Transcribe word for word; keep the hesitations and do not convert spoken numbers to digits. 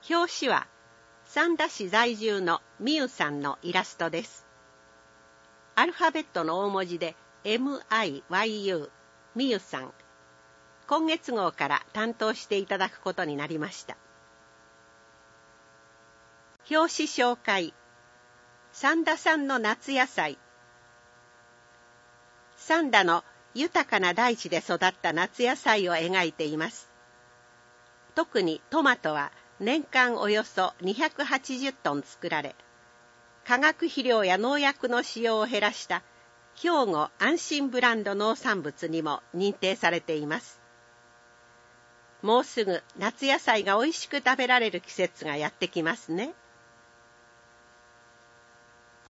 表紙は三田市在住のみゆさんのイラストです。アルファベットの大文字で エムアイワイユー みゆさん。今月号から担当していただくことになりました。表紙紹介。三田産の夏野菜。三田の豊かな大地で育った夏野菜を描いています。特にトマトは年間およそにひゃくはちじゅっトン作られ、化学肥料や農薬の使用を減らした兵庫安心ブランド農産物にも認定されています。もうすぐ夏野菜がおいしく食べられる季節がやってきますね。